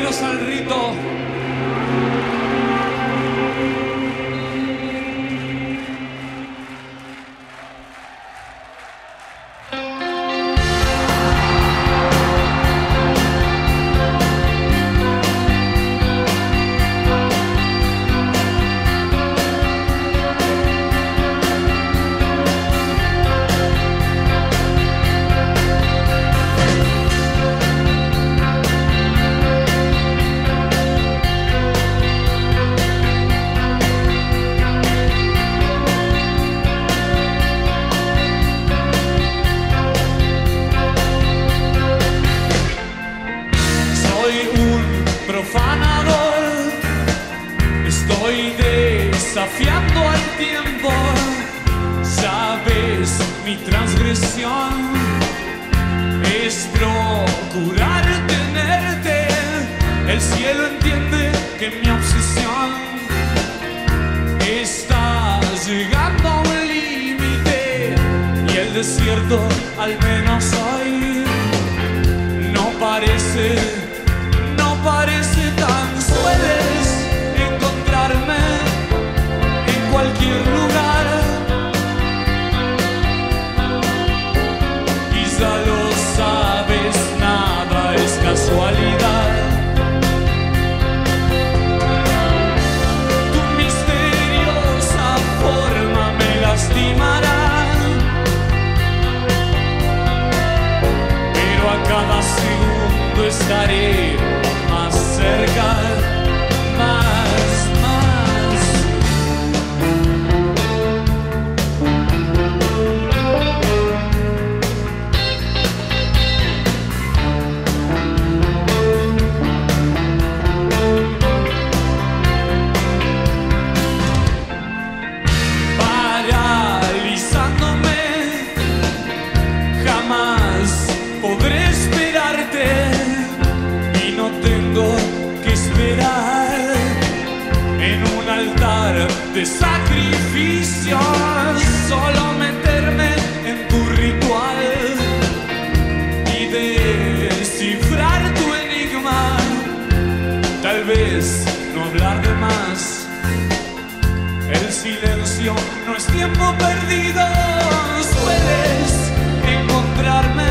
Bienvenidos al rito. Profanador, estoy desafiando al tiempo. Sabes, mi transgresión es procurar tenerte. El cielo entiende que mi obsesión está llegando a un límite y el desierto, al menos hoy, no parece tan. Sueles encontrarme en cualquier lugar, quizá lo sabes, nada es casualidad. Tu misteriosa forma me lastimará, pero a cada segundo estaré más cerca, más. Paralizándome, jamás podré esperarte. No tengo que esperar en un altar de sacrificio, solo meterme en tu ritual y descifrar tu enigma. Tal vez no hablar de más, el silencio no es tiempo perdido. Sueles encontrarme